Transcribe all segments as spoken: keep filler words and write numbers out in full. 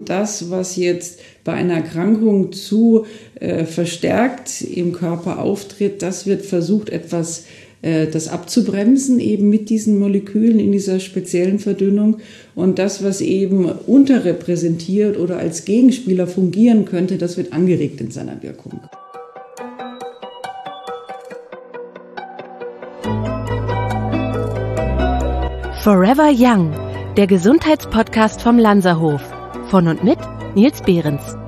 Das, was jetzt bei einer Erkrankung zu äh, verstärkt im Körper auftritt, das wird versucht, etwas äh, das abzubremsen, eben mit diesen Molekülen in dieser speziellen Verdünnung. Und das, was eben unterrepräsentiert oder als Gegenspieler fungieren könnte, das wird angeregt in seiner Wirkung. Forever Young, der Gesundheitspodcast vom Lanzerhof. Von und mit Nils Behrens.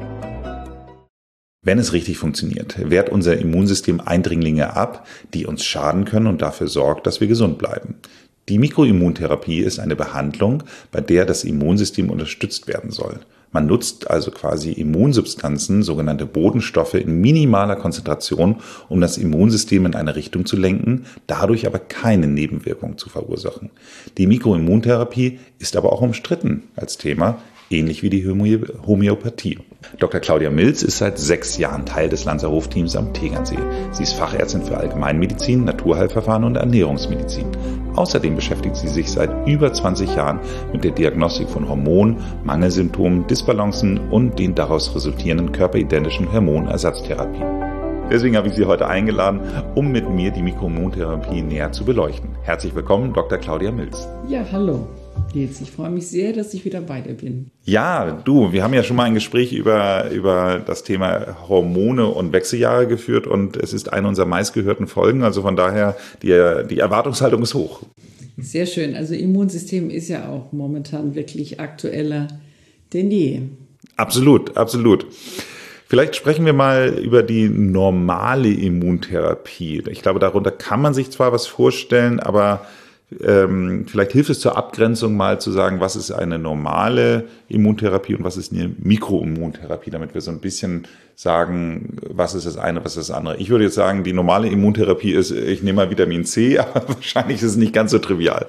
Wenn es richtig funktioniert, wehrt unser Immunsystem Eindringlinge ab, die uns schaden können und dafür sorgt, dass wir gesund bleiben. Die Mikroimmuntherapie ist eine Behandlung, bei der das Immunsystem unterstützt werden soll. Man nutzt also quasi Immunsubstanzen, sogenannte Bodenstoffe, in minimaler Konzentration, um das Immunsystem in eine Richtung zu lenken, dadurch aber keine Nebenwirkungen zu verursachen. Die Mikroimmuntherapie ist aber auch umstritten als Thema, ähnlich wie die Homöopathie. Doktor Claudia Milz ist seit sechs Jahren Teil des Lanzerhof-Teams am Tegernsee. Sie ist Fachärztin für Allgemeinmedizin, Naturheilverfahren und Ernährungsmedizin. Außerdem beschäftigt sie sich seit über zwanzig Jahren mit der Diagnostik von Hormonen, Mangelsymptomen, Disbalancen und den daraus resultierenden körperidentischen Hormonersatztherapien. Deswegen habe ich Sie heute eingeladen, um mit mir die Mikroimmuntherapie näher zu beleuchten. Herzlich willkommen, Doktor Claudia Milz. Ja, hallo. Jetzt, ich freue mich sehr, dass ich wieder bei dir bin. Ja, du, wir haben ja schon mal ein Gespräch über, über das Thema Hormone und Wechseljahre geführt und es ist eine unserer meistgehörten Folgen, also von daher, die, die Erwartungshaltung ist hoch. Sehr schön, also Immunsystem ist ja auch momentan wirklich aktueller denn je. Absolut, absolut. Vielleicht sprechen wir mal über die normale Immuntherapie. Ich glaube, darunter kann man sich zwar was vorstellen, aber Ähm, vielleicht hilft es zur Abgrenzung mal zu sagen, was ist eine normale Immuntherapie und was ist eine Mikroimmuntherapie, damit wir so ein bisschen sagen, was ist das eine, was ist das andere. Ich würde jetzt sagen, die normale Immuntherapie ist, ich nehme mal Vitamin C, aber wahrscheinlich ist es nicht ganz so trivial.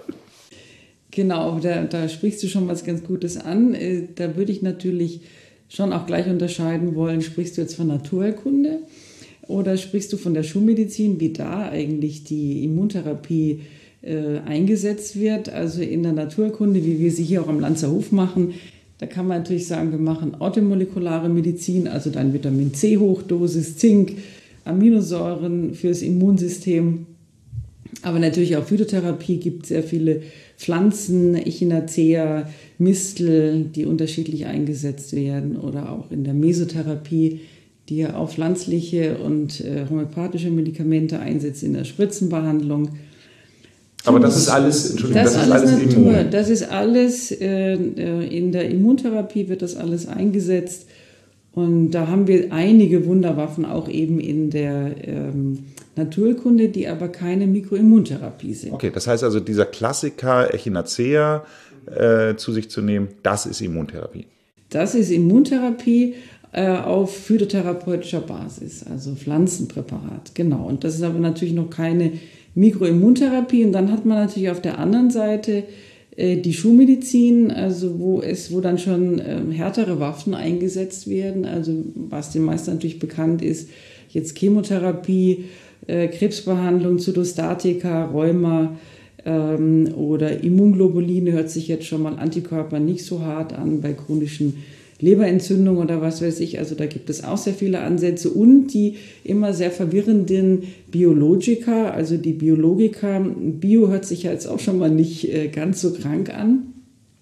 Genau, da, da sprichst du schon was ganz Gutes an. Da würde ich natürlich schon auch gleich unterscheiden wollen, sprichst du jetzt von Naturheilkunde oder sprichst du von der Schulmedizin, wie da eigentlich die Immuntherapie Äh, eingesetzt wird, also in der Naturkunde, wie wir sie hier auch am Lanzerhof machen. Da kann man natürlich sagen, wir machen orthomolekulare Medizin, also dann Vitamin C Hochdosis, Zink, Aminosäuren fürs Immunsystem. Aber natürlich auch Phytotherapie, gibt sehr viele Pflanzen, Echinacea, Mistel, die unterschiedlich eingesetzt werden, oder auch in der Mesotherapie, die ja auch pflanzliche und äh, homöopathische Medikamente einsetzt in der Spritzenbehandlung. Aber das ist alles, Entschuldigung, das, das ist alles, alles Natur. Immun. Das ist alles, äh, in der Immuntherapie wird das alles eingesetzt. Und da haben wir einige Wunderwaffen auch eben in der ähm, Naturkunde, die aber keine Mikroimmuntherapie sind. Okay, das heißt also, dieser Klassiker Echinacea äh, zu sich zu nehmen, das ist Immuntherapie. Das ist Immuntherapie äh, auf phytotherapeutischer Basis, also Pflanzenpräparat, genau. Und das ist aber natürlich noch keine Mikroimmuntherapie. Und dann hat man natürlich auf der anderen Seite äh, die Schulmedizin, also wo es, wo dann schon äh, härtere Waffen eingesetzt werden. Also was den meisten natürlich bekannt ist, jetzt Chemotherapie, äh, Krebsbehandlung, Zytostatika, Rheuma ähm, oder Immunglobuline, hört sich jetzt schon mal Antikörper nicht so hart an bei chronischen Leberentzündung oder was weiß ich, also da gibt es auch sehr viele Ansätze und die immer sehr verwirrenden Biologika, also die Biologika. Bio hört sich ja jetzt auch schon mal nicht äh, ganz so krank an,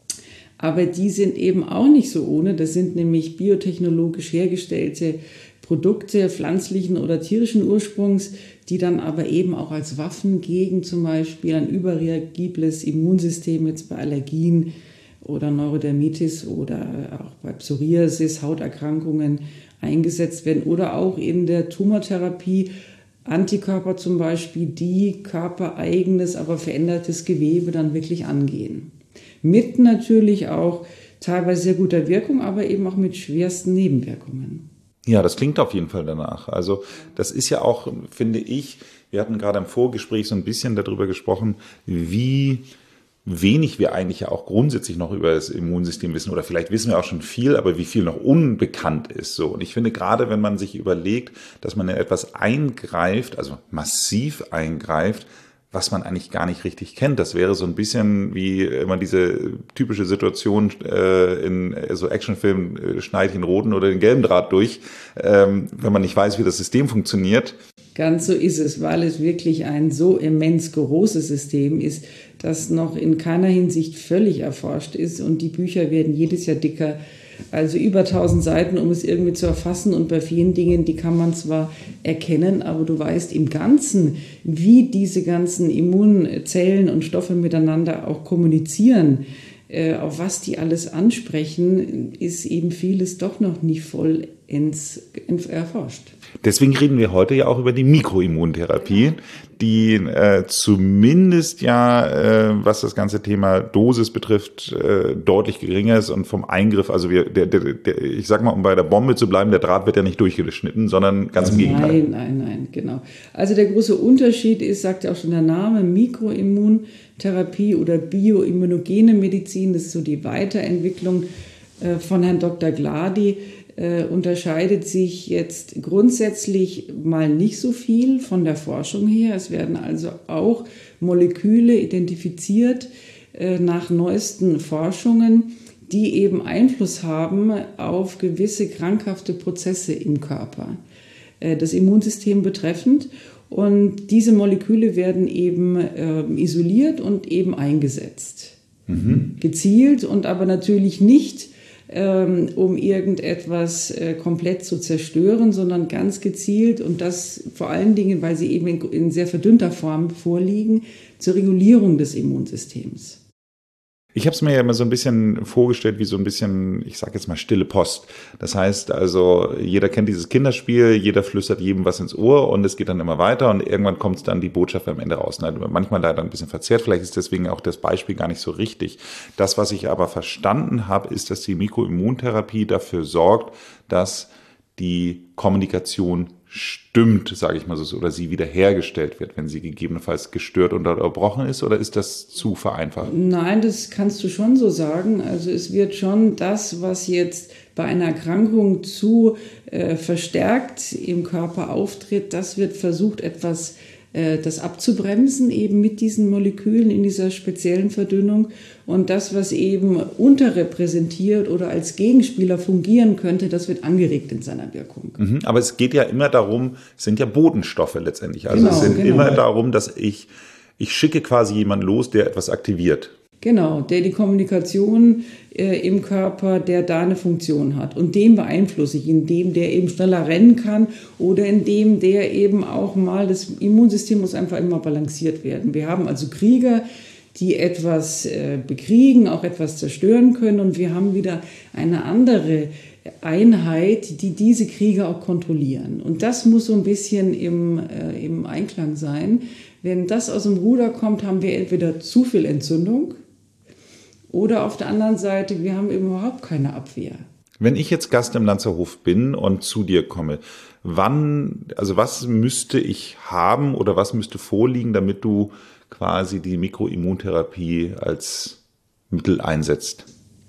aber die sind eben auch nicht so ohne, das sind nämlich biotechnologisch hergestellte Produkte pflanzlichen oder tierischen Ursprungs, die dann aber eben auch als Waffen gegen zum Beispiel ein überreagibles Immunsystem jetzt bei Allergien oder Neurodermitis oder auch bei Psoriasis, Hauterkrankungen eingesetzt werden oder auch in der Tumortherapie Antikörper zum Beispiel, die körpereigenes, aber verändertes Gewebe dann wirklich angehen. Mit natürlich auch teilweise sehr guter Wirkung, aber eben auch mit schwersten Nebenwirkungen. Ja, das klingt auf jeden Fall danach. Also das ist ja auch, finde ich, wir hatten gerade im Vorgespräch so ein bisschen darüber gesprochen, wie wenig wir eigentlich ja auch grundsätzlich noch über das Immunsystem wissen oder vielleicht wissen wir auch schon viel, aber wie viel noch unbekannt ist. So. Und ich finde gerade, wenn man sich überlegt, dass man in etwas eingreift, also massiv eingreift, was man eigentlich gar nicht richtig kennt. Das wäre so ein bisschen wie immer diese typische Situation äh, in so Actionfilmen, äh, schneide ich den roten oder den gelben Draht durch, ähm, wenn man nicht weiß, wie das System funktioniert. Ganz so ist es, weil es wirklich ein so immens großes System ist, das noch in keiner Hinsicht völlig erforscht ist und die Bücher werden jedes Jahr dicker. Also über tausend Seiten, um es irgendwie zu erfassen und bei vielen Dingen, die kann man zwar erkennen, aber du weißt im Ganzen, wie diese ganzen Immunzellen und Stoffe miteinander auch kommunizieren, äh, auf was die alles ansprechen, ist eben vieles doch noch nicht vollends erforscht. Deswegen reden wir heute ja auch über die Mikroimmuntherapie, die äh, zumindest ja, äh, was das ganze Thema Dosis betrifft, äh, deutlich geringer ist und vom Eingriff, also wir, der, der, der, ich sag mal, um bei der Bombe zu bleiben, der Draht wird ja nicht durchgeschnitten, sondern ganz im Gegenteil. Nein, nein, nein, genau. Also der große Unterschied ist, sagt ja auch schon der Name, Mikroimmuntherapie oder bioimmunogene Medizin, das ist so die Weiterentwicklung äh, von Herrn Doktor Glady. Äh, unterscheidet sich jetzt grundsätzlich mal nicht so viel von der Forschung her. Es werden also auch Moleküle identifiziert äh, nach neuesten Forschungen, die eben Einfluss haben auf gewisse krankhafte Prozesse im Körper, äh, das Immunsystem betreffend. Und diese Moleküle werden eben äh, isoliert und eben eingesetzt. Mhm. Gezielt und aber natürlich nicht um irgendetwas komplett zu zerstören, sondern ganz gezielt und das vor allen Dingen, weil sie eben in sehr verdünnter Form vorliegen, zur Regulierung des Immunsystems. Ich habe es mir ja immer so ein bisschen vorgestellt wie so ein bisschen, ich sage jetzt mal, stille Post. Das heißt also, jeder kennt dieses Kinderspiel, jeder flüstert jedem was ins Ohr und es geht dann immer weiter und irgendwann kommt dann die Botschaft am Ende raus. Manchmal leider ein bisschen verzerrt, vielleicht ist deswegen auch das Beispiel gar nicht so richtig. Das, was ich aber verstanden habe, ist, dass die Mikroimmuntherapie dafür sorgt, dass die Kommunikation stimmt, sage ich mal so, oder sie wiederhergestellt wird, wenn sie gegebenenfalls gestört oder unterbrochen ist, oder ist das zu vereinfacht? Nein, das kannst du schon so sagen. Also es wird schon das, was jetzt bei einer Erkrankung zu äh, verstärkt im Körper auftritt, das wird versucht, etwas äh, das abzubremsen, eben mit diesen Molekülen in dieser speziellen Verdünnung. Und das, was eben unterrepräsentiert oder als Gegenspieler fungieren könnte, das wird angeregt in seiner Wirkung. Mhm, aber es geht ja immer darum, es sind ja Botenstoffe letztendlich. Also genau, es sind genau. immer darum, dass ich, ich schicke quasi jemanden los, der etwas aktiviert. Genau, der die Kommunikation äh, im Körper, der da eine Funktion hat. Und den beeinflusse ich, indem der eben schneller rennen kann oder indem der eben auch mal, das Immunsystem muss einfach immer balanciert werden. Wir haben also Krieger, die etwas äh, bekriegen, auch etwas zerstören können. Und wir haben wieder eine andere Einheit, die diese Krieger auch kontrollieren. Und das muss so ein bisschen im, äh, im Einklang sein. Wenn das aus dem Ruder kommt, haben wir entweder zu viel Entzündung oder auf der anderen Seite, wir haben eben überhaupt keine Abwehr. Wenn ich jetzt Gast im Lanzerhof bin und zu dir komme, wann, also was müsste ich haben oder was müsste vorliegen, damit du quasi die Mikroimmuntherapie als Mittel einsetzt?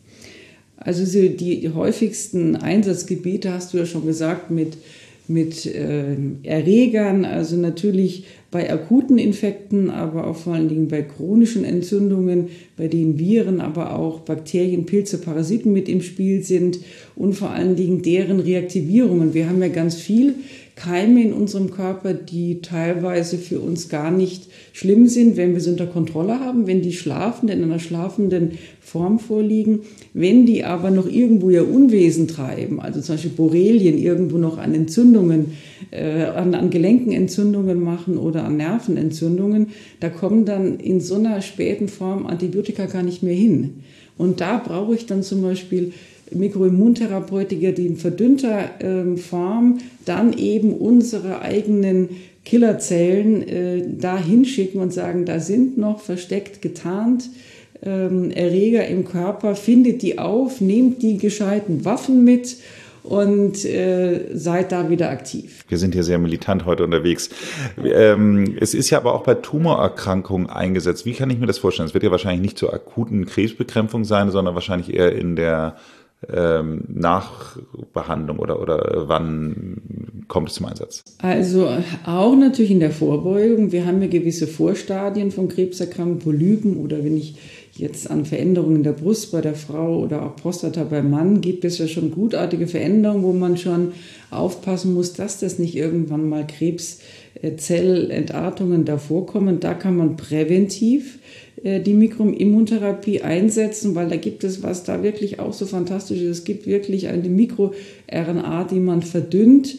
Also die häufigsten Einsatzgebiete hast du ja schon gesagt mit, mit äh, Erregern, also natürlich bei akuten Infekten, aber auch vor allen Dingen bei chronischen Entzündungen, bei denen Viren, aber auch Bakterien, Pilze, Parasiten mit im Spiel sind und vor allen Dingen deren Reaktivierungen. Wir haben ja ganz viel Keime in unserem Körper, die teilweise für uns gar nicht schlimm sind, wenn wir sie unter Kontrolle haben, wenn die schlafend in einer schlafenden Form vorliegen. Wenn die aber noch irgendwo ihr Unwesen treiben, also zum Beispiel Borrelien irgendwo noch an Entzündungen, äh, an, an Gelenkenentzündungen machen oder an Nervenentzündungen, da kommen dann in so einer späten Form Antibiotika gar nicht mehr hin. Und da brauche ich dann zum Beispiel Mikroimmuntherapeutiker, die in verdünnter ähm, Form dann eben unsere eigenen Killerzellen äh, da hinschicken und sagen, da sind noch versteckt, getarnt ähm, Erreger im Körper, findet die auf, nehmt die gescheiten Waffen mit und äh, seid da wieder aktiv. Wir sind hier sehr militant heute unterwegs. Ähm, es ist ja aber auch bei Tumorerkrankungen eingesetzt. Wie kann ich mir das vorstellen? Es wird ja wahrscheinlich nicht zur akuten Krebsbekämpfung sein, sondern wahrscheinlich eher in der ähm, Nachbehandlung oder, oder wann kommt es zum Einsatz? Also auch natürlich in der Vorbeugung. Wir haben ja gewisse Vorstadien von Krebserkrankungen, Polypen oder wenn ich jetzt an Veränderungen der Brust bei der Frau oder auch Prostata beim Mann, gibt es ja schon gutartige Veränderungen, wo man schon aufpassen muss, dass das nicht irgendwann mal Krebszellentartungen davor kommen. Da kann man präventiv die Mikroimmuntherapie einsetzen, weil da gibt es, was da wirklich auch so fantastisch ist, es gibt wirklich eine Mikro-R N A, die man verdünnt,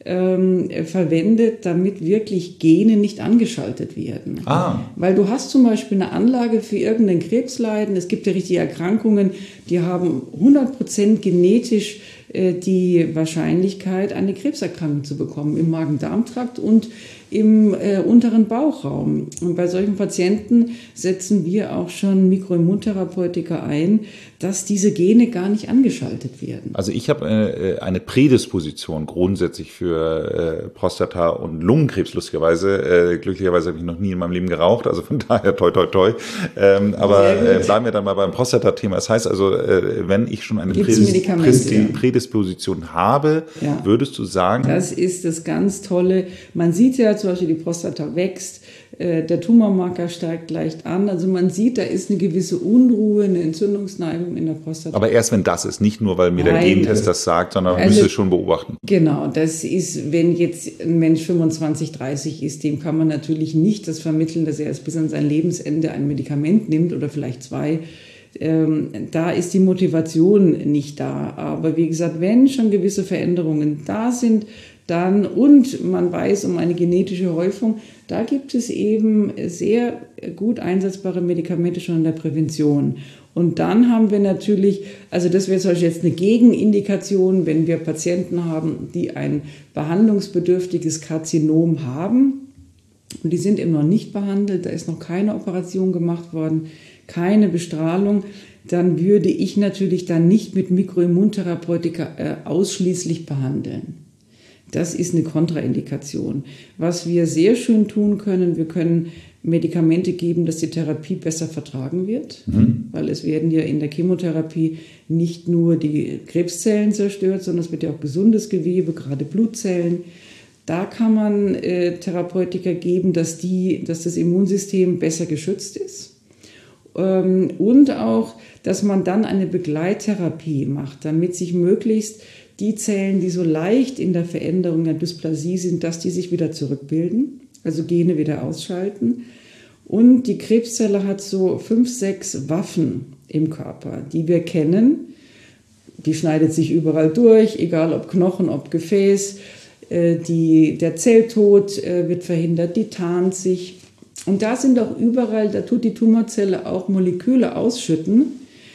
Ähm, verwendet, damit wirklich Gene nicht angeschaltet werden. Ah. Weil du hast zum Beispiel eine Anlage für irgendein Krebsleiden, es gibt ja richtige Erkrankungen, die haben hundert Prozent genetisch äh, die Wahrscheinlichkeit, eine Krebserkrankung zu bekommen im Magen-Darm-Trakt und im äh, unteren Bauchraum. Und bei solchen Patienten setzen wir auch schon Mikroimmuntherapeutika ein, dass diese Gene gar nicht angeschaltet werden. Also ich habe äh, eine Prädisposition grundsätzlich für äh, Prostata- und Lungenkrebs, lustigerweise. Äh, glücklicherweise habe ich noch nie in meinem Leben geraucht, also von daher toi toi toi. Ähm, aber äh, bleiben wir dann mal beim Prostata-Thema. Das heißt also, äh, wenn ich schon eine Prädis- Prädis- ja. Prädisposition habe, ja. würdest du sagen? Das ist das ganz Tolle. Man sieht ja zum Beispiel, die Prostata wächst, äh, der Tumormarker steigt leicht an. Also man sieht, da ist eine gewisse Unruhe, eine Entzündungsneigung in der Prostata. Aber erst wenn das ist, nicht nur, weil mir der Nein, Gentest das sagt, sondern man also, müsste es schon beobachten. Genau, das ist, wenn jetzt ein Mensch fünfundzwanzig, dreißig ist, dem kann man natürlich nicht das vermitteln, dass er erst bis an sein Lebensende ein Medikament nimmt oder vielleicht zwei. Ähm, da ist die Motivation nicht da. Aber wie gesagt, wenn schon gewisse Veränderungen da sind, dann und man weiß um eine genetische Häufung, da gibt es eben sehr gut einsetzbare Medikamente schon in der Prävention. Und dann haben wir natürlich, also das wäre zum Beispiel jetzt eine Gegenindikation, wenn wir Patienten haben, die ein behandlungsbedürftiges Karzinom haben und die sind eben noch nicht behandelt, da ist noch keine Operation gemacht worden, keine Bestrahlung, dann würde ich natürlich dann nicht mit Mikroimmuntherapeutika äh, ausschließlich behandeln. Das ist eine Kontraindikation. Was wir sehr schön tun können, wir können Medikamente geben, dass die Therapie besser vertragen wird, mhm. weil es werden ja in der Chemotherapie nicht nur die Krebszellen zerstört, sondern es wird ja auch gesundes Gewebe, gerade Blutzellen. Da kann man äh, Therapeutika geben, dass, die, dass das Immunsystem besser geschützt ist. Ähm, und auch, dass man dann eine Begleittherapie macht, damit sich möglichst die Zellen, die so leicht in der Veränderung der Dysplasie sind, dass die sich wieder zurückbilden, also Gene wieder ausschalten. Und die Krebszelle hat so fünf, sechs Waffen im Körper, die wir kennen. Die schneidet sich überall durch, egal ob Knochen, ob Gefäß. Die, der Zelltod wird verhindert, die tarnt sich. Und da sind auch überall, da tut die Tumorzelle auch Moleküle ausschütten,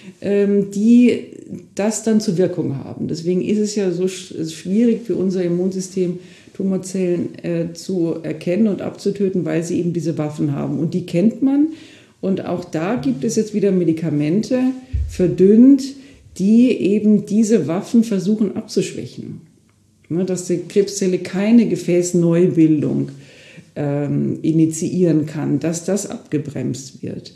die das dann zur Wirkung haben. Deswegen ist es ja so schwierig für unser Immunsystem, Tumorzellen äh, zu erkennen und abzutöten, weil sie eben diese Waffen haben. Und die kennt man. Und auch da gibt es jetzt wieder Medikamente, verdünnt, die eben diese Waffen versuchen abzuschwächen. Ja, dass die Krebszelle keine Gefäßneubildung ähm, initiieren kann, dass das abgebremst wird.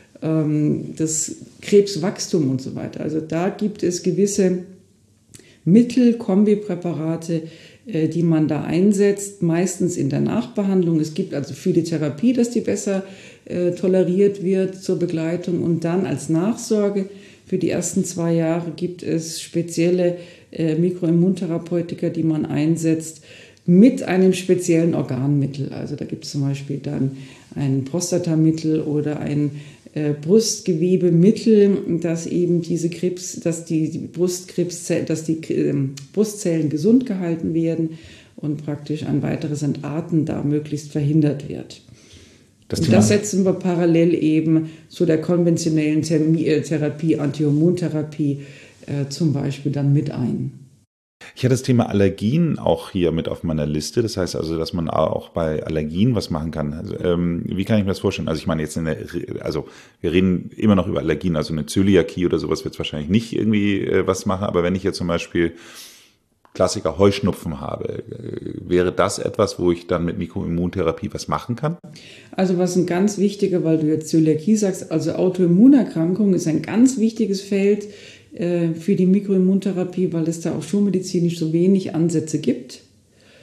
Das Krebswachstum und so weiter. Also da gibt es gewisse Mittel, Kombipräparate, die man da einsetzt, meistens in der Nachbehandlung. Es gibt also für die Therapie, dass die besser äh, toleriert wird zur Begleitung. Und dann als Nachsorge für die ersten zwei Jahre gibt es spezielle äh, Mikroimmuntherapeutika, die man einsetzt mit einem speziellen Organmittel. Also da gibt es zum Beispiel dann ein Prostatamittel oder ein äh, Brustgewebemittel, das eben diese Krebs, dass die, die Brustkrebszellen, dass die äh, Brustzellen gesund gehalten werden und praktisch ein weiteres Entarten da möglichst verhindert wird. Das, und das setzen wir parallel eben zu der konventionellen Therapie, Antihormontherapie äh, zum Beispiel dann mit ein. Ich hatte das Thema Allergien auch hier mit auf meiner Liste. Das heißt also, dass man auch bei Allergien was machen kann. Also, ähm, wie kann ich mir das vorstellen? Also ich meine jetzt in der, also wir reden immer noch über Allergien, also eine Zöliakie oder sowas wird es wahrscheinlich nicht irgendwie äh, was machen. Aber wenn ich jetzt zum Beispiel Klassiker Heuschnupfen habe, äh, wäre das etwas, wo ich dann mit Mikroimmuntherapie was machen kann? Also was ein ganz wichtiger, weil du jetzt Zöliakie sagst, also Autoimmunerkrankung ist ein ganz wichtiges Feld für die Mikroimmuntherapie, weil es da auch schulmedizinisch so wenig Ansätze gibt.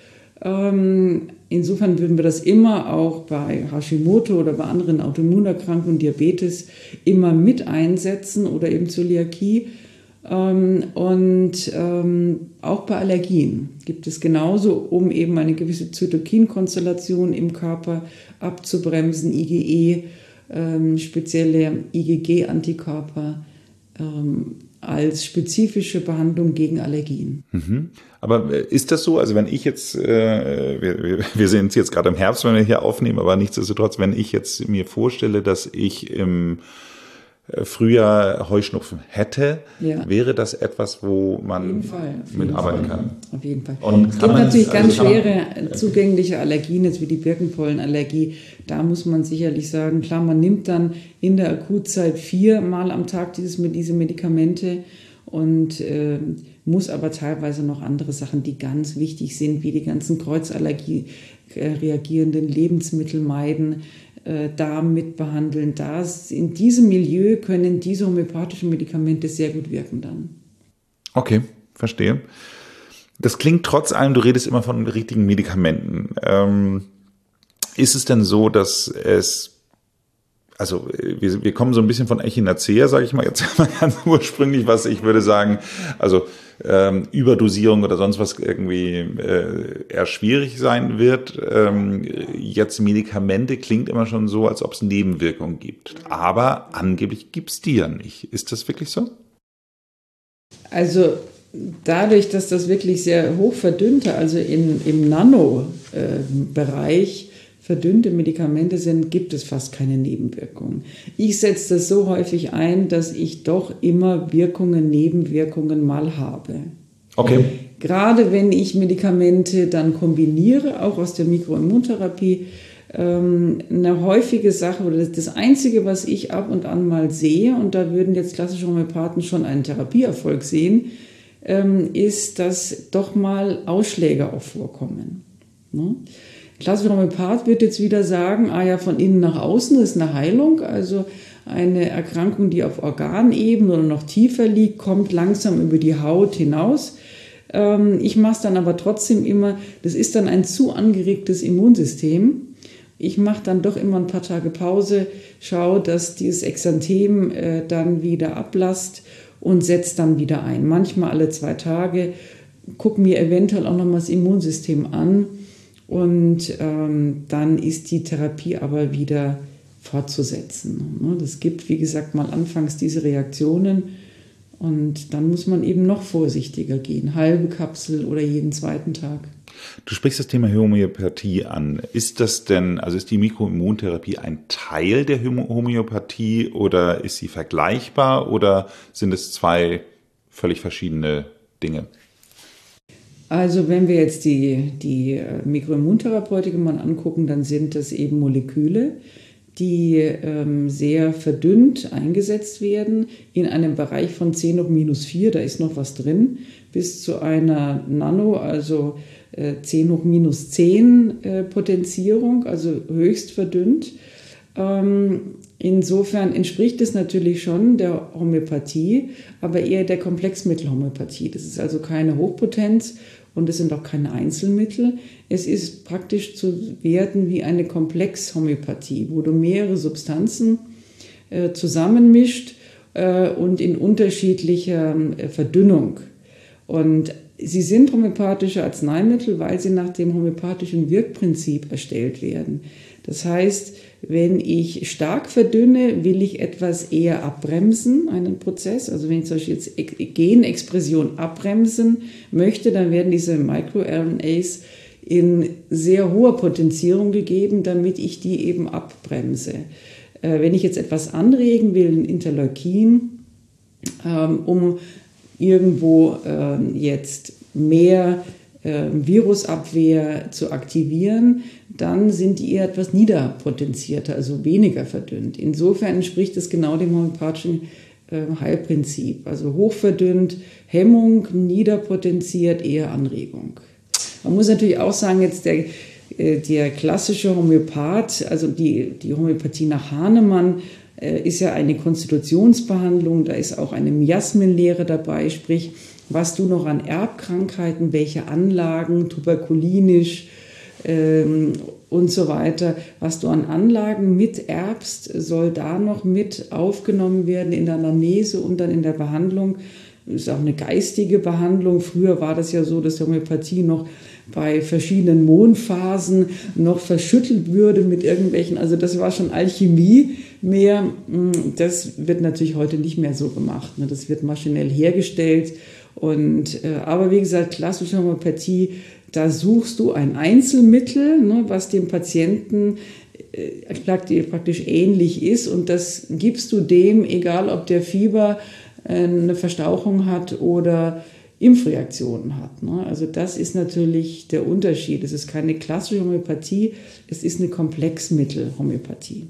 Ähm, insofern würden wir das immer auch bei Hashimoto oder bei anderen Autoimmunerkrankungen, Diabetes, immer mit einsetzen oder eben Zöliakie. Ähm, und ähm, auch bei Allergien gibt es genauso, um eben eine gewisse Zytokinkonstellation im Körper abzubremsen, IgE, ähm, spezielle IgG-Antikörper ähm, als spezifische Behandlung gegen Allergien. Mhm. Aber ist das so, also wenn ich jetzt, äh, wir, wir sind jetzt gerade im Herbst, wenn wir hier aufnehmen, aber nichtsdestotrotz, wenn ich jetzt mir vorstelle, dass ich im Frühjahr Heuschnupfen hätte, ja. wäre das etwas, wo man mitarbeiten kann? Auf jeden Fall. Und es gibt man, natürlich also ganz schwere zugängliche Allergien, jetzt wie die Birkenpollenallergie. Da muss man sicherlich sagen, klar, man nimmt dann in der Akutzeit viermal am Tag dieses, diese Medikamente und äh, muss aber teilweise noch andere Sachen, die ganz wichtig sind, wie die ganzen Kreuzallergie äh, reagierenden Lebensmittel meiden, da mitbehandeln. Das, in diesem Milieu können diese homöopathischen Medikamente sehr gut wirken dann. Okay, verstehe. Das klingt trotz allem, du redest immer von richtigen Medikamenten. Ähm, ist es denn so, dass es, also wir, wir kommen so ein bisschen von Echinacea, sage ich mal jetzt mal ganz ursprünglich, was ich würde sagen, also ähm, Überdosierung oder sonst was irgendwie äh, eher schwierig sein wird. Ähm, jetzt Medikamente klingt immer schon so, als ob es Nebenwirkungen gibt. Aber angeblich gibt es die ja nicht. Ist das wirklich so? Also dadurch, dass das wirklich sehr hoch verdünnte, also in, im Nano-Bereich, verdünnte Medikamente sind, gibt es fast keine Nebenwirkungen. Ich setze das so häufig ein, dass ich doch immer Wirkungen, Nebenwirkungen mal habe. Okay. Gerade wenn ich Medikamente dann kombiniere, auch aus der Mikroimmuntherapie, ähm, eine häufige Sache oder das, das Einzige, was ich ab und an mal sehe, und da würden jetzt klassische Homöopathen schon einen Therapieerfolg sehen, ähm, ist, dass doch mal Ausschläge auch vorkommen. Ne? Klassischer Homöopath wird jetzt wieder sagen, ah ja, von innen nach außen ist eine Heilung, also eine Erkrankung, die auf Organebene oder noch tiefer liegt, kommt langsam über die Haut hinaus. Ähm, ich mache es dann aber trotzdem immer, das ist dann ein zu angeregtes Immunsystem. Ich mache dann doch immer ein paar Tage Pause, schaue, dass dieses Exanthem äh, dann wieder ablasst und setze dann wieder ein. Manchmal alle zwei Tage, gucke mir eventuell auch nochmal das Immunsystem an. Und ähm, dann ist die Therapie aber wieder fortzusetzen. Das gibt, wie gesagt, mal anfangs diese Reaktionen und dann muss man eben noch vorsichtiger gehen. Halbe Kapsel oder jeden zweiten Tag. Du sprichst das Thema Homöopathie an. Ist das denn, also ist die Mikroimmuntherapie ein Teil der Homöopathie oder ist sie vergleichbar oder sind es zwei völlig verschiedene Dinge? Also wenn wir jetzt die, die Mikroimmuntherapeutik mal angucken, dann sind das eben Moleküle, die ähm, sehr verdünnt eingesetzt werden in einem Bereich von zehn hoch minus vier, da ist noch was drin, bis zu einer Nano, also äh, zehn hoch minus zehn äh, Potenzierung, also höchst verdünnt. Ähm, insofern entspricht es natürlich schon der Homöopathie, aber eher der Komplexmittelhomöopathie. Das ist also keine Hochpotenz und es sind auch keine Einzelmittel. Es ist praktisch zu werten wie eine Komplexhomöopathie, wo du mehrere Substanzen äh, zusammenmischt äh, und in unterschiedlicher äh, Verdünnung. Und sie sind homöopathische Arzneimittel, weil sie nach dem homöopathischen Wirkprinzip erstellt werden. Das heißt, wenn ich stark verdünne, will ich etwas eher abbremsen, einen Prozess. Also wenn ich zum Beispiel jetzt Genexpression abbremsen möchte, dann werden diese MicroRNAs in sehr hoher Potenzierung gegeben, damit ich die eben abbremse. Äh, wenn ich jetzt etwas anregen will, ein Interleukin, ähm, um irgendwo äh, jetzt mehr äh, Virusabwehr zu aktivieren, dann sind die eher etwas niederpotenzierter, also weniger verdünnt. Insofern entspricht es genau dem homöopathischen äh, Heilprinzip. Also hochverdünnt, Hemmung, niederpotenziert, eher Anregung. Man muss natürlich auch sagen, jetzt der, äh, der klassische Homöopath, also die, die Homöopathie nach Hahnemann, äh, ist ja eine Konstitutionsbehandlung, da ist auch eine Miasmenlehre dabei, sprich was du noch an Erbkrankheiten, welche Anlagen, tuberkulinisch ähm, und so weiter, was du an Anlagen miterbst, soll da noch mit aufgenommen werden in der Anamnese und dann in der Behandlung. Das ist auch eine geistige Behandlung. Früher war das ja so, dass die Homöopathie noch bei verschiedenen Mondphasen noch verschüttelt würde mit irgendwelchen, also das war schon Alchemie mehr. Das wird natürlich heute nicht mehr so gemacht. Das wird maschinell hergestellt. Und, aber wie gesagt, klassische Homöopathie, da suchst du ein Einzelmittel, was dem Patienten praktisch ähnlich ist, und das gibst du dem, egal ob der Fieber, eine Verstauchung hat oder Impfreaktionen hat. Also das ist natürlich der Unterschied. Es ist keine klassische Homöopathie, es ist eine Komplexmittel-Homöopathie.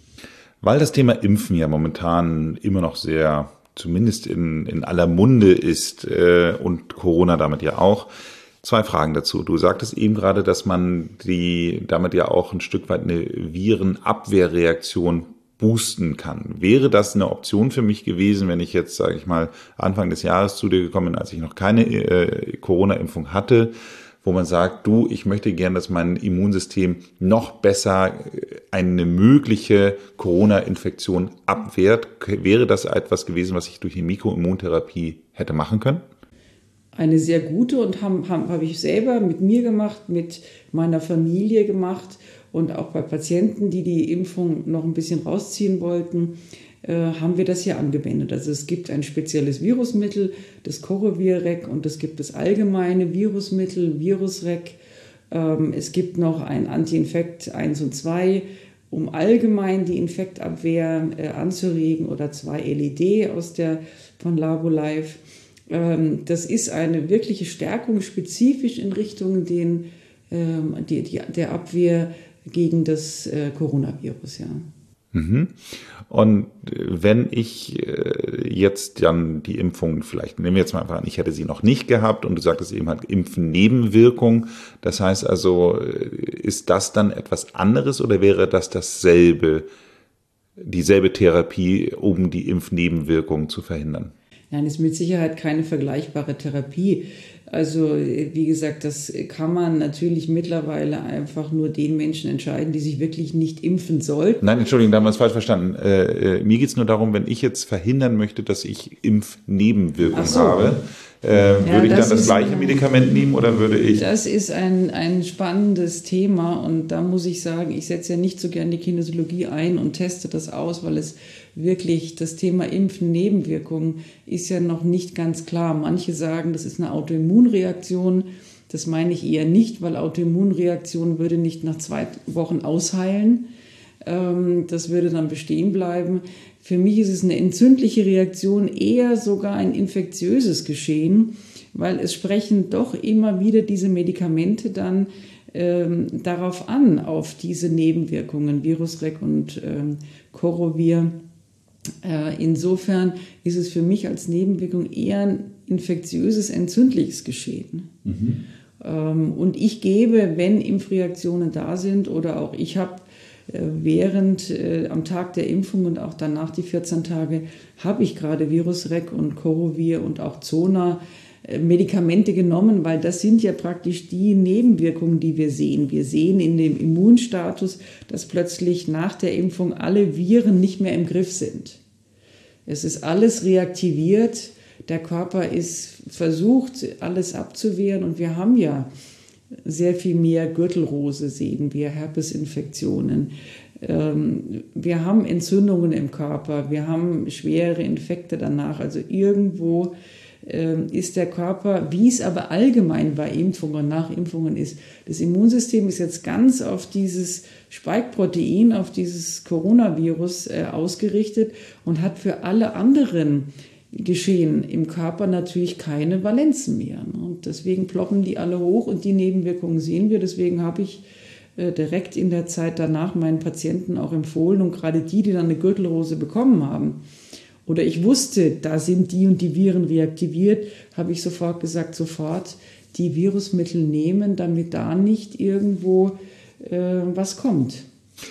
Weil das Thema Impfen ja momentan immer noch sehr, zumindest in, in aller Munde ist äh, und Corona damit ja auch, zwei Fragen dazu. Du sagtest eben gerade, dass man die damit ja auch ein Stück weit eine Virenabwehrreaktion boosten kann. Wäre das eine Option für mich gewesen, wenn ich jetzt, sage ich mal, Anfang des Jahres zu dir gekommen bin, als ich noch keine äh, Corona-Impfung hatte, wo man sagt, du, ich möchte gern, dass mein Immunsystem noch besser eine mögliche Corona-Infektion abwehrt. Wäre das etwas gewesen, was ich durch die Mikroimmuntherapie hätte machen können? Eine sehr gute, und habe hab, hab ich selber mit mir gemacht, mit meiner Familie gemacht und auch bei Patienten, die die Impfung noch ein bisschen rausziehen wollten, äh, haben wir das hier angewendet. Also es gibt ein spezielles Virusmittel, das Corovir-Rec, und es gibt das allgemeine Virusmittel, Virus-Rec. Ähm, es gibt noch ein Anti-Infekt eins und zwei, um allgemein die Infektabwehr äh, anzuregen, oder zwei L E D aus der von Labolife. Ähm, das ist eine wirkliche Stärkung, spezifisch in Richtung den, ähm, die, die, der Abwehr gegen das äh, Coronavirus, ja. Mhm. Und wenn ich äh, jetzt dann die Impfung, vielleicht nehmen wir jetzt mal einfach an, ich hätte sie noch nicht gehabt, und du sagtest eben halt Impfnebenwirkung, das heißt also, ist das dann etwas anderes oder wäre das dasselbe, dieselbe Therapie, um die Impfnebenwirkung zu verhindern? Nein, ist mit Sicherheit keine vergleichbare Therapie. Also wie gesagt, das kann man natürlich mittlerweile einfach nur den Menschen entscheiden, die sich wirklich nicht impfen sollten. Nein, Entschuldigung, da haben wir es falsch verstanden. Äh, mir geht es nur darum, wenn ich jetzt verhindern möchte, dass ich Impfnebenwirkung so. habe, äh, ja, würde ich dann das gleiche ein, Medikament nehmen oder würde ich... Das ist ein, ein spannendes Thema, und da muss ich sagen, ich setze ja nicht so gern die Kinesiologie ein und teste das aus, weil es wirklich, das Thema Impfnebenwirkungen ist ja noch nicht ganz klar. Manche sagen, das ist eine Autoimmunreaktion. Das meine ich eher nicht, weil Autoimmunreaktion würde nicht nach zwei Wochen ausheilen. Das würde dann bestehen bleiben. Für mich ist es eine entzündliche Reaktion, eher sogar ein infektiöses Geschehen, weil es sprechen doch immer wieder diese Medikamente dann ähm, darauf an, auf diese Nebenwirkungen, Virus-Rec und ähm, Corovir. Insofern ist es für mich als Nebenwirkung eher ein infektiöses, entzündliches Geschehen. Mhm. Und ich gebe, wenn Impfreaktionen da sind, oder auch ich habe während, am Tag der Impfung und auch danach die vierzehn Tage, habe ich gerade Virus-Rec und Corovir und auch Zona Medikamente genommen, weil das sind ja praktisch die Nebenwirkungen, die wir sehen. Wir sehen in dem Immunstatus, dass plötzlich nach der Impfung alle Viren nicht mehr im Griff sind. Es ist alles reaktiviert, der Körper ist versucht, alles abzuwehren, und wir haben ja sehr viel mehr Gürtelrose, sehen wir, Herpesinfektionen. Wir haben Entzündungen im Körper, wir haben schwere Infekte danach, also irgendwo ist der Körper, wie es aber allgemein bei Impfungen und nach Impfungen ist, das Immunsystem ist jetzt ganz auf dieses Spike-Protein, auf dieses Coronavirus äh, ausgerichtet und hat für alle anderen Geschehen im Körper natürlich keine Valenzen mehr. Ne? Und deswegen ploppen die alle hoch, und die Nebenwirkungen sehen wir. Deswegen habe ich äh, direkt in der Zeit danach meinen Patienten auch empfohlen, und gerade die, die dann eine Gürtelrose bekommen haben, oder ich wusste, da sind die und die Viren reaktiviert, habe ich sofort gesagt, sofort die Virusmittel nehmen, damit da nicht irgendwo äh, was kommt.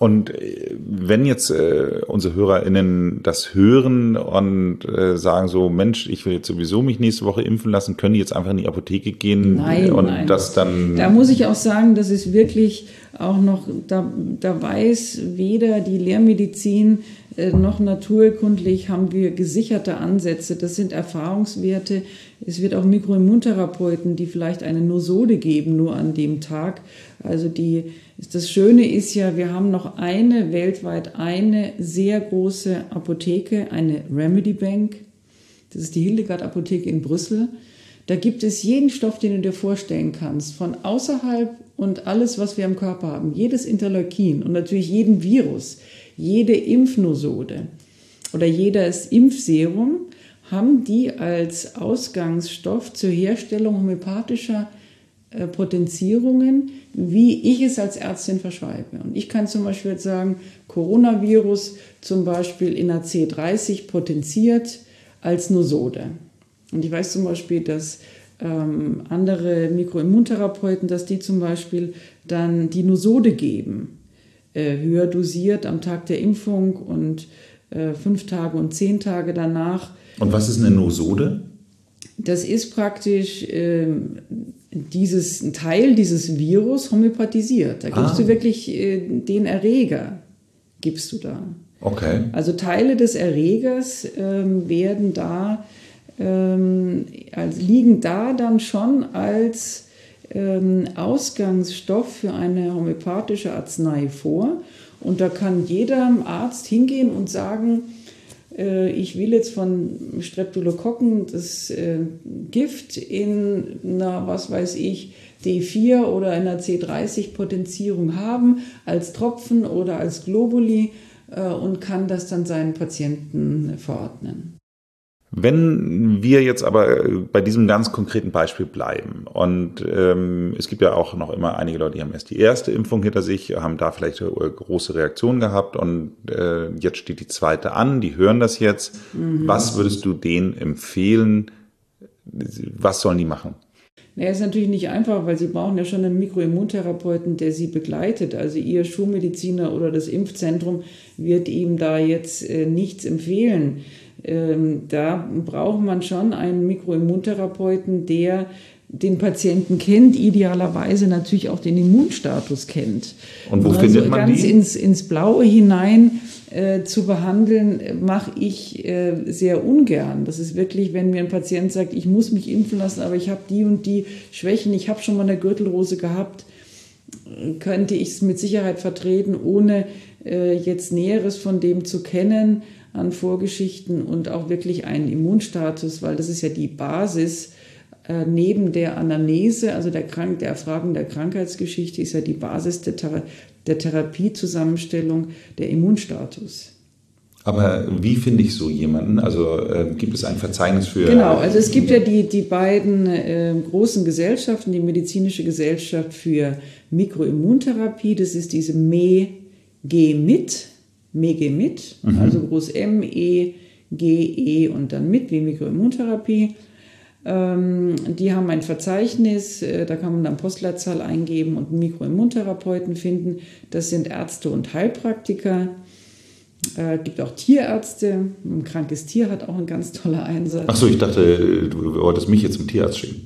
Und wenn jetzt äh, unsere HörerInnen das hören und äh, sagen so, Mensch, ich will jetzt sowieso mich nächste Woche impfen lassen, können die jetzt einfach in die Apotheke gehen nein, und nein. das dann... Da muss ich auch sagen, das ist wirklich auch noch, da, da weiß weder die Lehrmedizin äh, noch naturkundlich haben wir gesicherte Ansätze. Das sind Erfahrungswerte. Es wird auch Mikroimmuntherapeuten, die vielleicht eine Nosode geben, nur an dem Tag. Also die, das Schöne ist ja, wir haben noch eine, weltweit eine sehr große Apotheke, eine Remedy Bank. Das ist die Hildegard Apotheke in Brüssel. Da gibt es jeden Stoff, den du dir vorstellen kannst, von außerhalb und alles, was wir im Körper haben. Jedes Interleukin und natürlich jeden Virus, jede Impfnosode oder jedes Impfserum haben die als Ausgangsstoff zur Herstellung homöopathischer äh, Potenzierungen, wie ich es als Ärztin verschreibe. Und ich kann zum Beispiel jetzt sagen, Coronavirus zum Beispiel in einer C dreißig potenziert als Nosode. Und ich weiß zum Beispiel, dass ähm, andere Mikroimmuntherapeuten, dass die zum Beispiel dann die Nosode geben, äh, höher dosiert am Tag der Impfung und äh, fünf Tage und zehn Tage danach. Und was ist eine Nosode? Das ist praktisch äh, dieses, ein Teil dieses Virus homöopathisiert. Da gibst ah. du wirklich äh, den Erreger, gibst du da. Okay. Also Teile des Erregers ähm, werden da, ähm, also liegen da dann schon als ähm, Ausgangsstoff für eine homöopathische Arznei vor. Und da kann jeder Arzt hingehen und sagen, ich will jetzt von Streptokokken das äh, Gift in einer, was weiß ich, D vier oder einer C dreißig Potenzierung haben, als Tropfen oder als Globuli äh, und kann das dann seinen Patienten verordnen. Wenn wir jetzt aber bei diesem ganz konkreten Beispiel bleiben und ähm, es gibt ja auch noch immer einige Leute, die haben erst die erste Impfung hinter sich, haben da vielleicht eine große Reaktion gehabt und äh, jetzt steht die zweite an, die hören das jetzt. Mhm. Was würdest du denen empfehlen? Was sollen die machen? Naja, ist natürlich nicht einfach, weil sie brauchen ja schon einen Mikroimmuntherapeuten, der sie begleitet. Also ihr Schulmediziner oder das Impfzentrum wird ihm da jetzt äh, nichts empfehlen. Ähm, da braucht man schon einen Mikroimmuntherapeuten, der den Patienten kennt, idealerweise natürlich auch den Immunstatus kennt. Und wo also findet man ganz die? Ins, ins Blaue hinein äh, zu behandeln, mache ich äh, sehr ungern. Das ist wirklich, wenn mir ein Patient sagt, ich muss mich impfen lassen, aber ich habe die und die Schwächen, ich habe schon mal eine Gürtelrose gehabt, könnte ich es mit Sicherheit vertreten, ohne äh, jetzt Näheres von dem zu kennen an Vorgeschichten und auch wirklich einen Immunstatus, weil das ist ja die Basis äh, neben der Anamnese, also der, Krank-, der Erfragung der Krankheitsgeschichte, ist ja die Basis der, Thera- der Therapiezusammenstellung der Immunstatus. Aber wie finde ich so jemanden? Also äh, gibt es ein Verzeichnis für... Genau, also es gibt ja die, die beiden äh, großen Gesellschaften, die Medizinische Gesellschaft für Mikroimmuntherapie, das ist diese M E G M I T, M E G M I T, mhm. also groß M, E, G, E und dann MIT wie Mikroimmuntherapie. Ähm, die haben ein Verzeichnis, äh, da kann man dann Postleitzahl eingeben und einen Mikroimmuntherapeuten finden. Das sind Ärzte und Heilpraktiker. Es äh, gibt auch Tierärzte. Ein krankes Tier hat auch einen ganz tollen Einsatz. Ach so, ich dachte, du wolltest mich jetzt zum Tierarzt schicken.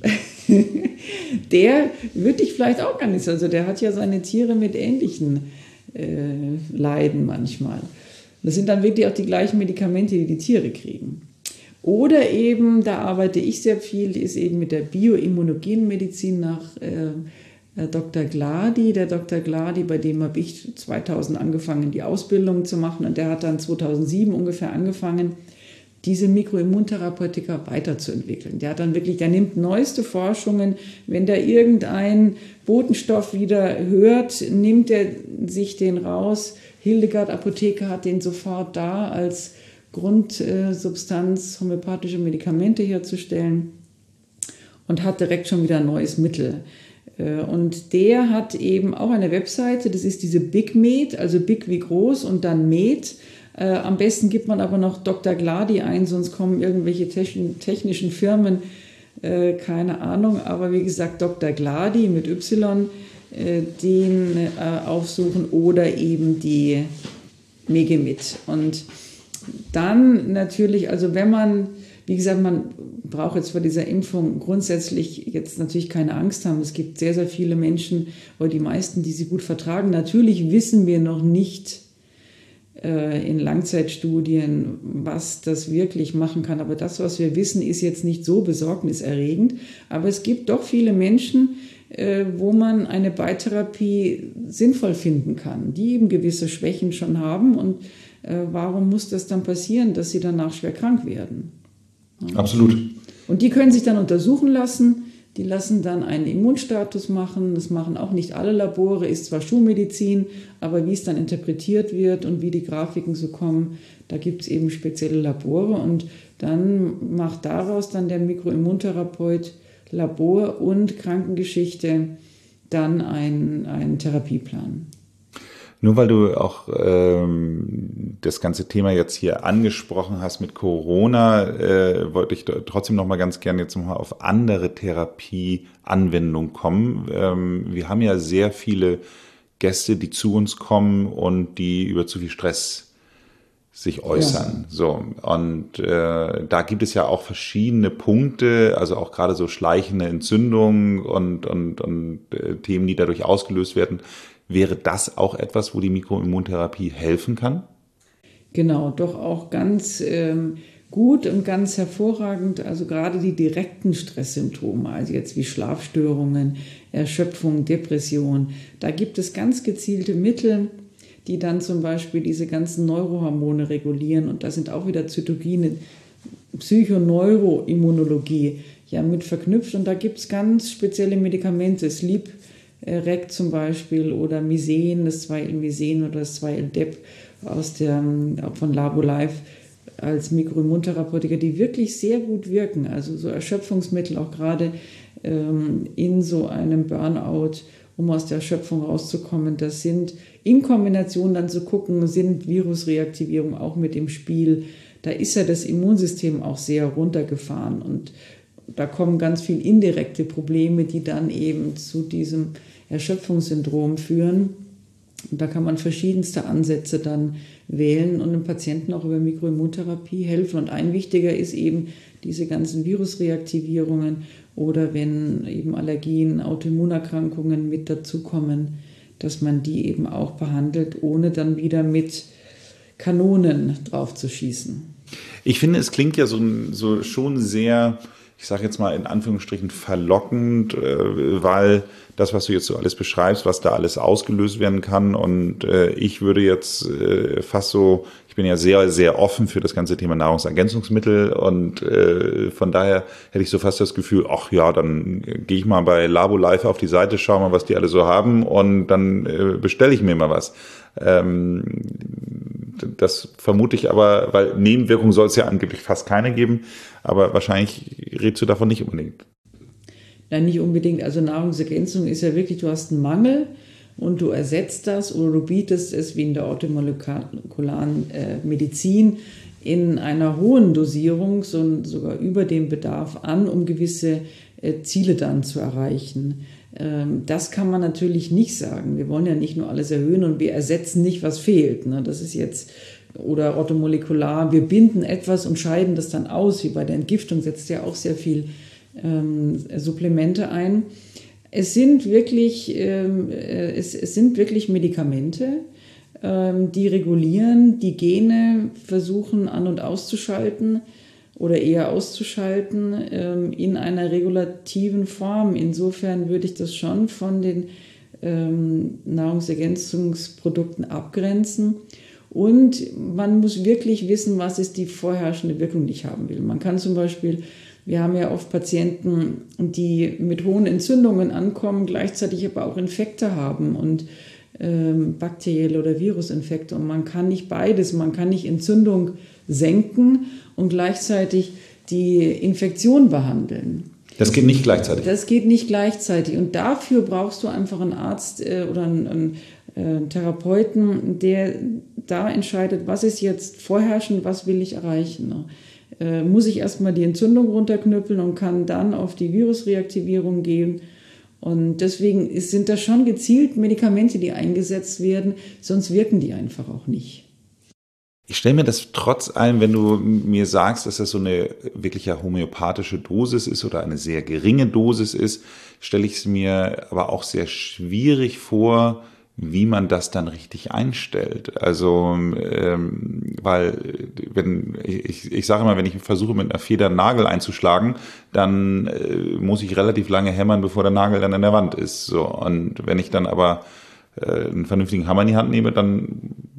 Der würde dich vielleicht auch gar nicht so. Also der hat ja seine Tiere mit ähnlichen Äh, leiden manchmal. Das sind dann wirklich auch die gleichen Medikamente, die die Tiere kriegen. Oder eben, da arbeite ich sehr viel, ist eben mit der Bioimmunogenmedizin nach äh, Doktor Glady. Der Doktor Glady, bei dem habe ich zweitausend angefangen, die Ausbildung zu machen und der hat dann zweitausendsieben ungefähr angefangen, diese Mikroimmuntherapeutika weiterzuentwickeln. Der hat dann wirklich, der nimmt neueste Forschungen, wenn der irgendein Botenstoff wieder hört, nimmt er sich den raus. Hildegard Apotheke hat den sofort da als Grundsubstanz, homöopathische Medikamente herzustellen und hat direkt schon wieder ein neues Mittel. Und der hat eben auch eine Webseite, das ist diese BigMed, also Big wie groß und dann Med. Äh, am besten gibt man aber noch Doktor Glady ein, sonst kommen irgendwelche technischen Firmen, äh, keine Ahnung. Aber wie gesagt, Doktor Glady mit Y äh, den äh, aufsuchen oder eben die Megemit. Und dann natürlich, also wenn man, wie gesagt, man braucht jetzt vor dieser Impfung grundsätzlich jetzt natürlich keine Angst haben. Es gibt sehr, sehr viele Menschen, oder die meisten, die sie gut vertragen. Natürlich wissen wir noch nicht äh, in Langzeitstudien, was das wirklich machen kann. Aber das, was wir wissen, ist jetzt nicht so besorgniserregend. Aber es gibt doch viele Menschen, äh, wo man eine Beitherapie sinnvoll finden kann, die eben gewisse Schwächen schon haben. Und äh, warum muss das dann passieren, dass sie danach schwer krank werden? Absolut. Und die können sich dann untersuchen lassen, die lassen dann einen Immunstatus machen, das machen auch nicht alle Labore, ist zwar Schulmedizin, aber wie es dann interpretiert wird und wie die Grafiken so kommen, da gibt es eben spezielle Labore und dann macht daraus dann der Mikroimmuntherapeut Labor und Krankengeschichte dann einen, einen Therapieplan. Nur weil du auch ähm, das ganze Thema jetzt hier angesprochen hast mit Corona, äh, wollte ich trotzdem noch mal ganz gerne jetzt noch mal auf andere Therapieanwendungen kommen. Ähm, wir haben ja sehr viele Gäste, die zu uns kommen und die über zu viel Stress sich äußern. Ja. So, und äh, da gibt es ja auch verschiedene Punkte, also auch gerade so schleichende Entzündungen und, und, und äh, Themen, die dadurch ausgelöst werden. Wäre das auch etwas, wo die Mikroimmuntherapie helfen kann? Genau, doch auch ganz ähm, gut und ganz hervorragend. Also gerade die direkten Stresssymptome, also jetzt wie Schlafstörungen, Erschöpfung, Depression. Da gibt es ganz gezielte Mittel, die dann zum Beispiel diese ganzen Neurohormone regulieren. Und da sind auch wieder Zytokine, Psychoneuroimmunologie ja mit verknüpft. Und da gibt es ganz spezielle Medikamente, Sleep Rec zum Beispiel oder Misen, das zwei L Misen oder das zwei L D E P aus der, von LaboLife als Mikroimmuntherapeutiker, die wirklich sehr gut wirken. Also so Erschöpfungsmittel auch gerade ähm, in so einem Burnout, um aus der Erschöpfung rauszukommen. Das sind in Kombination dann zu gucken, sind Virusreaktivierung auch mit im Spiel. Da ist ja das Immunsystem auch sehr runtergefahren und da kommen ganz viele indirekte Probleme, die dann eben zu diesem Erschöpfungssyndrom führen. Und da kann man verschiedenste Ansätze dann wählen und dem Patienten auch über Mikroimmuntherapie helfen. Und ein wichtiger ist eben diese ganzen Virusreaktivierungen oder wenn eben Allergien, Autoimmunerkrankungen mit dazukommen, dass man die eben auch behandelt, ohne dann wieder mit Kanonen drauf zu schießen. Ich finde, es klingt ja so, so schon sehr, ich sage jetzt mal in Anführungsstrichen verlockend, äh, weil das, was du jetzt so alles beschreibst, was da alles ausgelöst werden kann und äh, ich würde jetzt äh, fast so, ich bin ja sehr, sehr offen für das ganze Thema Nahrungsergänzungsmittel und äh, von daher hätte ich so fast das Gefühl, ach ja, dann gehe ich mal bei LaboLife auf die Seite, schau mal, was die alle so haben und dann äh, bestelle ich mir mal was. Ähm, das vermute ich aber, weil Nebenwirkungen soll es ja angeblich fast keine geben, aber wahrscheinlich redest du davon nicht unbedingt. Nein, nicht unbedingt. Also Nahrungsergänzung ist ja wirklich, du hast einen Mangel und du ersetzt das oder du bietest es wie in der orthomolekularen äh, Medizin in einer hohen Dosierung, so, sogar über dem Bedarf an, um gewisse äh, Ziele dann zu erreichen. Ähm, das kann man natürlich nicht sagen. Wir wollen ja nicht nur alles erhöhen und wir ersetzen nicht, was fehlt. Ne? Das ist jetzt, oder orthomolekular, wir binden etwas und scheiden das dann aus, wie bei der Entgiftung setzt ja auch sehr viel ähm, Supplemente ein. Es sind wirklich, ähm, es, es sind wirklich Medikamente, ähm, die regulieren, die Gene versuchen an- und auszuschalten oder eher auszuschalten ähm, in einer regulativen Form. Insofern würde ich das schon von den ähm, Nahrungsergänzungsprodukten abgrenzen. Und man muss wirklich wissen, was ist die vorherrschende Wirkung, die ich haben will. Man kann zum Beispiel, wir haben ja oft Patienten, die mit hohen Entzündungen ankommen, gleichzeitig aber auch Infekte haben und ähm, bakterielle oder Virusinfekte. Und man kann nicht beides, man kann nicht Entzündung senken und gleichzeitig die Infektion behandeln. Das geht nicht gleichzeitig? Das geht nicht gleichzeitig. Und dafür brauchst du einfach einen Arzt äh, oder einen, einen äh, Therapeuten, der da entscheidet, was ist jetzt vorherrschend, was will ich erreichen. Ne? Äh, muss ich erstmal die Entzündung runterknüppeln und kann dann auf die Virusreaktivierung gehen Und deswegen ist, sind das schon gezielt Medikamente, die eingesetzt werden, sonst wirken die einfach auch nicht. Ich stelle mir das trotz allem, wenn du mir sagst, dass das so eine wirklich ja homöopathische Dosis ist oder eine sehr geringe Dosis ist, stelle ich es mir aber auch sehr schwierig vor, wie man das dann richtig einstellt. Also, ähm, weil, wenn ich, ich sage immer, wenn ich versuche, mit einer Feder einen Nagel einzuschlagen, dann äh, muss ich relativ lange hämmern, bevor der Nagel dann an der Wand ist. So. Und wenn ich dann aber äh, einen vernünftigen Hammer in die Hand nehme, dann,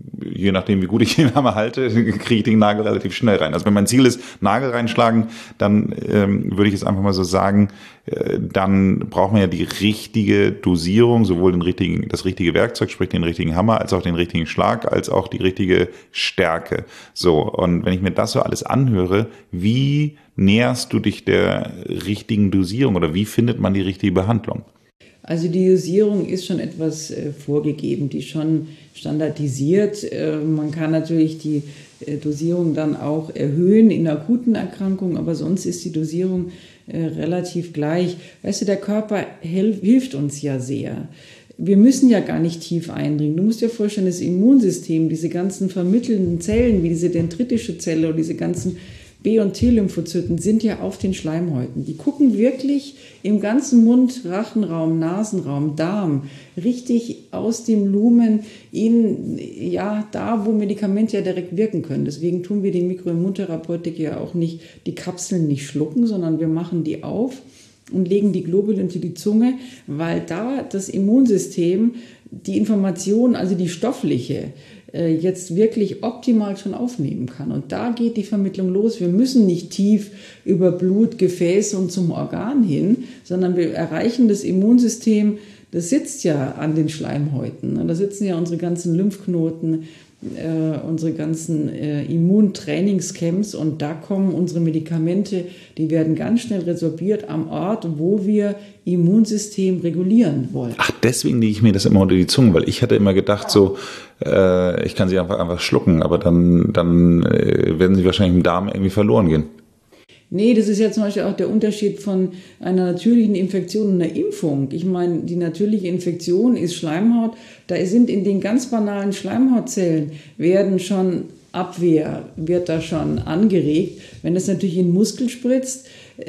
je nachdem, wie gut ich den Hammer halte, kriege ich den Nagel relativ schnell rein. Also wenn mein Ziel ist, Nagel reinschlagen, dann ähm, würde ich es einfach mal so sagen, äh, dann braucht man ja die richtige Dosierung, sowohl den richtigen, das richtige Werkzeug, sprich den richtigen Hammer, als auch den richtigen Schlag, als auch die richtige Stärke. So, und wenn ich mir das so alles anhöre, wie näherst du dich der richtigen Dosierung oder wie findet man die richtige Behandlung? Also die Dosierung ist schon etwas äh, vorgegeben, die ist schon standardisiert. Äh, man kann natürlich die äh, Dosierung dann auch erhöhen in akuten Erkrankungen, aber sonst ist die Dosierung äh, relativ gleich. Weißt du, der Körper hel- hilft uns ja sehr. Wir müssen ja gar nicht tief eindringen. Du musst dir vorstellen, das Immunsystem, diese ganzen vermittelnden Zellen, wie diese dendritische Zelle oder diese ganzen B- und T-Lymphozyten sind ja auf den Schleimhäuten. Die gucken wirklich im ganzen Mund, Rachenraum, Nasenraum, Darm, richtig aus dem Lumen in, ja, da, wo Medikamente ja direkt wirken können. Deswegen tun wir die Mikroimmuntherapeutik ja auch nicht, die Kapseln nicht schlucken, sondern wir machen die auf und legen die Globule unter die Zunge, weil da das Immunsystem die Information, also die stoffliche, jetzt wirklich optimal schon aufnehmen kann. Und da geht die Vermittlung los. Wir müssen nicht tief über Blut, Gefäße und zum Organ hin, sondern wir erreichen das Immunsystem, das sitzt ja an den Schleimhäuten. Da sitzen ja unsere ganzen Lymphknoten, äh, unsere ganzen äh, Immuntrainingscamps und da kommen unsere Medikamente, die werden ganz schnell resorbiert am Ort, wo wir Immunsystem regulieren wollen. Ach, deswegen lege ich mir das immer unter die Zunge, weil ich hatte immer gedacht, ja. so, äh, ich kann sie einfach, einfach schlucken, aber dann, dann äh, werden sie wahrscheinlich im Darm irgendwie verloren gehen. Nee, das ist ja zum Beispiel auch der Unterschied von einer natürlichen Infektion und einer Impfung. Ich meine, die natürliche Infektion ist Schleimhaut. Da sind in den ganz banalen Schleimhautzellen werden schon Abwehr, wird da schon angeregt. Wenn das natürlich in den Muskel spritzt,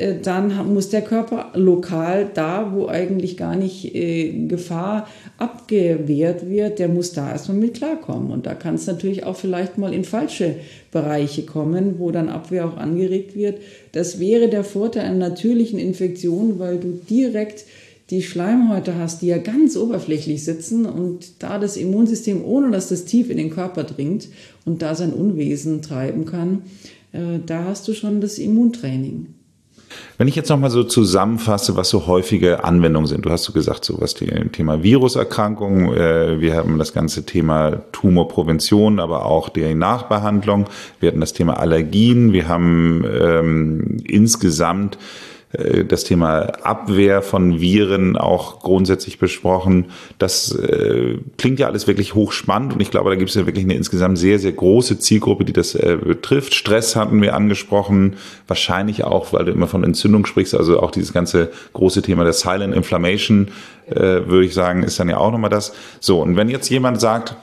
dann muss der Körper lokal da, wo eigentlich gar nicht äh, Gefahr abgewehrt wird, der muss da erstmal mit klarkommen. Und da kann es natürlich auch vielleicht mal in falsche Bereiche kommen, wo dann Abwehr auch angeregt wird. Das wäre der Vorteil einer natürlichen Infektion, weil du direkt die Schleimhäute hast, die ja ganz oberflächlich sitzen und da das Immunsystem, ohne dass das tief in den Körper dringt und da sein Unwesen treiben kann, äh, da hast du schon das Immuntraining. Wenn ich jetzt nochmal so zusammenfasse, was so häufige Anwendungen sind. Du hast so gesagt, so was das Thema Viruserkrankungen, äh, wir haben das ganze Thema Tumorprävention, aber auch die Nachbehandlung. Wir hatten das Thema Allergien. Wir haben ähm, insgesamt äh, das Thema Abwehr von Viren auch grundsätzlich besprochen. Das äh, klingt ja alles wirklich hochspannend und ich glaube, da gibt es ja wirklich eine insgesamt sehr, sehr große Zielgruppe, die das äh, betrifft. Stress hatten wir angesprochen, wahrscheinlich auch, weil du immer von Entzündung sprichst, also auch dieses ganze große Thema der Silent Inflammation, äh, würde ich sagen, ist dann ja auch nochmal das. So, und wenn jetzt jemand sagt,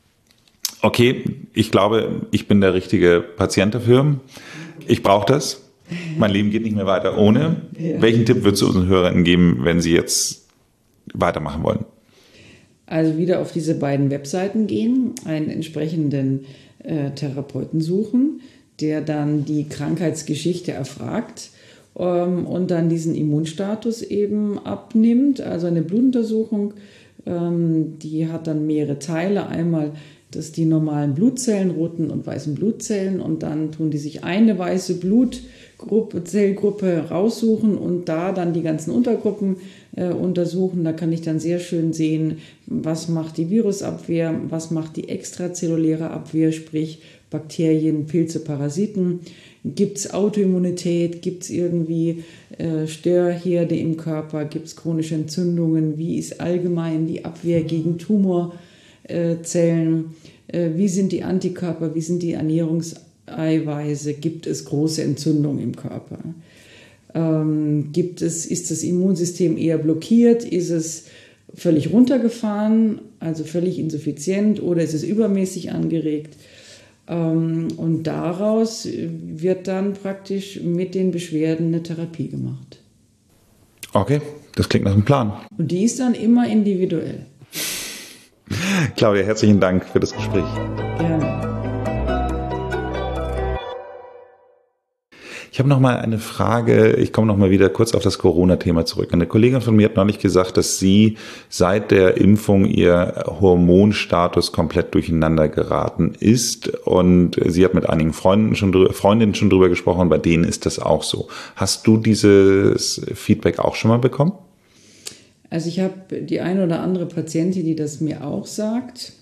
okay, ich glaube, ich bin der richtige Patient dafür, ich brauche das, mein Leben geht nicht mehr weiter ohne. Ja. Welchen Tipp würdest du unseren Hörern geben, wenn sie jetzt weitermachen wollen? Also wieder auf diese beiden Webseiten gehen, einen entsprechenden äh, Therapeuten suchen, der dann die Krankheitsgeschichte erfragt ähm, und dann diesen Immunstatus eben abnimmt. Also eine Blutuntersuchung, ähm, die hat dann mehrere Teile. Einmal das die normalen Blutzellen, roten und weißen Blutzellen und dann tun die sich eine weiße Blut Gruppe, Zellgruppe raussuchen und da dann die ganzen Untergruppen äh, untersuchen. Da kann ich dann sehr schön sehen, was macht die Virusabwehr, was macht die extrazelluläre Abwehr, sprich Bakterien, Pilze, Parasiten. Gibt es Autoimmunität, gibt es irgendwie äh, Störherde im Körper, gibt es chronische Entzündungen, wie ist allgemein die Abwehr gegen Tumorzellen, äh, wie sind die Antikörper, wie sind die Ernährungs Eiweiße, gibt es große Entzündungen im Körper. Ähm, gibt es, ist das Immunsystem eher blockiert? Ist es völlig runtergefahren, also völlig insuffizient, oder ist es übermäßig angeregt? Ähm, und daraus wird dann praktisch mit den Beschwerden eine Therapie gemacht. Okay, das klingt nach einem Plan. Und die ist dann immer individuell. Claudia, herzlichen Dank für das Gespräch. Gerne. Ich habe noch mal eine Frage, ich komme noch mal wieder kurz auf das Corona-Thema zurück. Eine Kollegin von mir hat neulich gesagt, dass sie seit der Impfung ihr Hormonstatus komplett durcheinander geraten ist, und sie hat mit einigen Freunden schon drüber, Freundinnen schon drüber gesprochen, bei denen ist das auch so. Hast du dieses Feedback auch schon mal bekommen? Also ich habe die eine oder andere Patientin, die das mir auch sagt.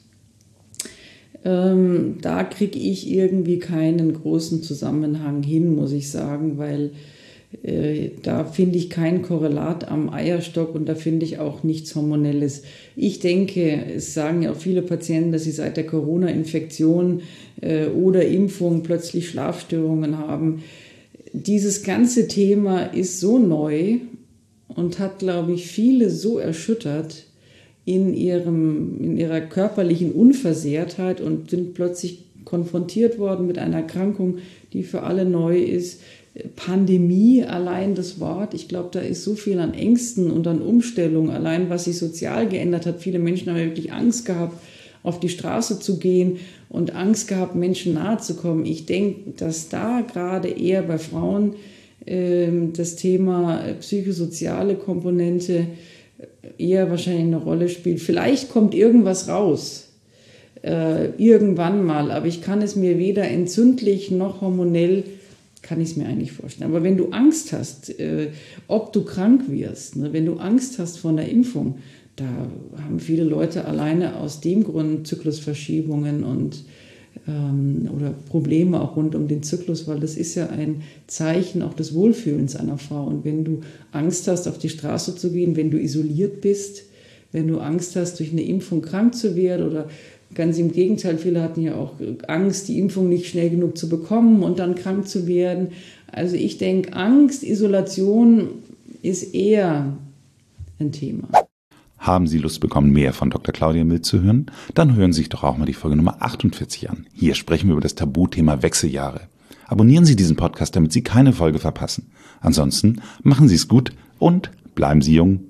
Ähm, da kriege ich irgendwie keinen großen Zusammenhang hin, muss ich sagen, weil äh, da finde ich kein Korrelat am Eierstock und da finde ich auch nichts Hormonelles. Ich denke, es sagen ja auch viele Patienten, dass sie seit der Corona-Infektion äh, oder Impfung plötzlich Schlafstörungen haben. Dieses ganze Thema ist so neu und hat, glaube ich, viele so erschüttert in ihrem, in ihrer körperlichen Unversehrtheit und sind plötzlich konfrontiert worden mit einer Erkrankung, die für alle neu ist. Pandemie, allein das Wort, ich glaube, da ist so viel an Ängsten und an Umstellungen, allein was sich sozial geändert hat. Viele Menschen haben ja wirklich Angst gehabt, auf die Straße zu gehen und Angst gehabt, Menschen nahe zu kommen. Ich denke, dass da gerade eher bei Frauen äh, das Thema psychosoziale Komponente eher wahrscheinlich eine Rolle spielt. Vielleicht kommt irgendwas raus, äh, irgendwann mal, aber ich kann es mir weder entzündlich noch hormonell, kann ich es mir eigentlich vorstellen. Aber wenn du Angst hast, äh, ob du krank wirst, ne, wenn du Angst hast vor einer Impfung, da haben viele Leute alleine aus dem Grund Zyklusverschiebungen und ähm, oder Probleme auch rund um den Zyklus, weil das ist ja ein Zeichen auch des Wohlfühlens einer Frau. Und wenn du Angst hast, auf die Straße zu gehen, wenn du isoliert bist, wenn du Angst hast, durch eine Impfung krank zu werden oder ganz im Gegenteil, viele hatten ja auch Angst, die Impfung nicht schnell genug zu bekommen und dann krank zu werden. Also ich denke, Angst, Isolation ist eher ein Thema. Haben Sie Lust bekommen, mehr von Doktor Claudia Mild zu hören? Dann hören Sie sich doch auch mal die Folge Nummer achtundvierzig an. Hier sprechen wir über das Tabuthema Wechseljahre. Abonnieren Sie diesen Podcast, damit Sie keine Folge verpassen. Ansonsten machen Sie es gut und bleiben Sie jung.